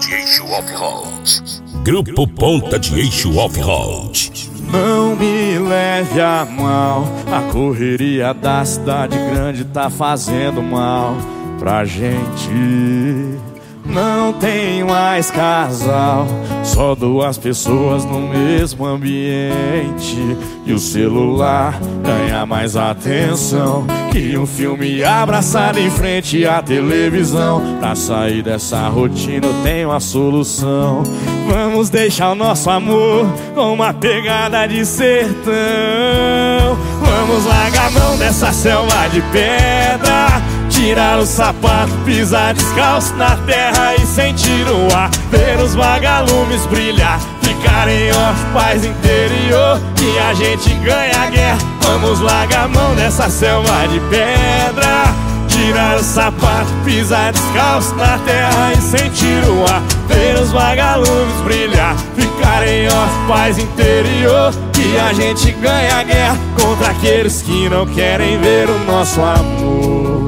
de Eixo Off-Road. Grupo Ponta de Eixo Off-Road. Não me leve a mal, a correria da cidade grande tá fazendo mal pra gente. Não tem mais casal, só duas pessoas no mesmo ambiente. E o celular ganha mais atenção que um filme abraçado em frente à televisão. Pra sair dessa rotina eu tenho a solução. Vamos deixar o nosso amor com uma pegada de sertão. Vamos largar a mão dessa selva de pedra, tirar o sapato, pisar descalço na terra e sentir o ar, ver os vagalumes brilhar, ficar em off, paz interior, que a gente ganha a guerra. Vamos largar a mão dessa selva de pedra, tirar o sapato, pisar descalço na terra e sentir o ar, ver os vagalumes brilhar, ficar em off, paz interior, que a gente ganha a guerra contra aqueles que não querem ver o nosso amor.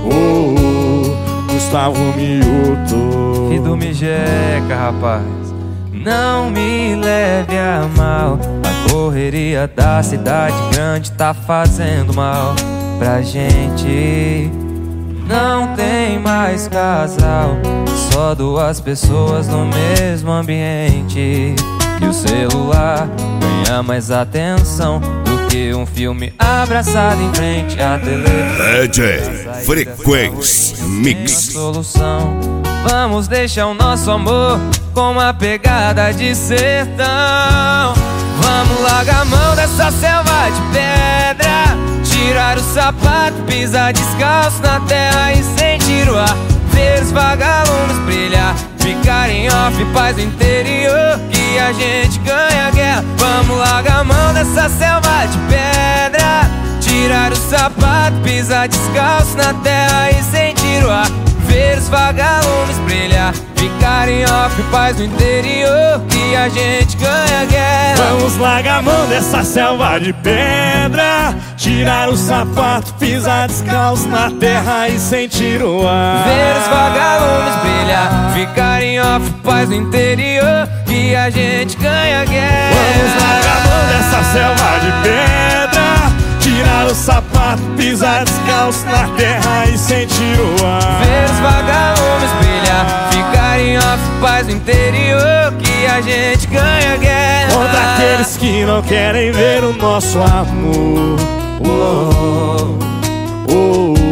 Gustavo Mioto, filho do Mijeca, rapaz. Não me leve a mal, a correria da cidade grande tá fazendo mal pra gente. Não tem mais casal, só duas pessoas no mesmo ambiente. E o celular ganha mais atenção do que um filme abraçado em frente à televisão. DJ Frequência Mix. Solução. Vamos deixar o nosso amor com uma pegada de sertão. Vamos largar a mão dessa selva de pedra, tirar o sapato, pisar descalço na terra e sentir o ar, ver os vagalumes brilhar, ficar em off, paz no interior, que a gente ganha a guerra. Vamos largar a mão dessa selva de pedra, tirar o sapato, pisar descalço na terra e sentir o ar, ver os vagalumes brilhar, ficar em off, paz no interior, que a gente ganha a guerra. Vamos largar a mão dessa selva de pedra, tirar o sapato, pisar descalço na terra e sentir o ar, ver os vagalumes brilhar, ficar em off, paz no interior, que a gente ganha a guerra. Vamos largar a mão dessa selva de pedra, tirar o sapato, pisar descalço na terra e sentir o ar, ver os vagalumes brilhar, ficar em off, paz no interior, que a gente ganha a guerra contra aqueles que não querem ver o nosso amor.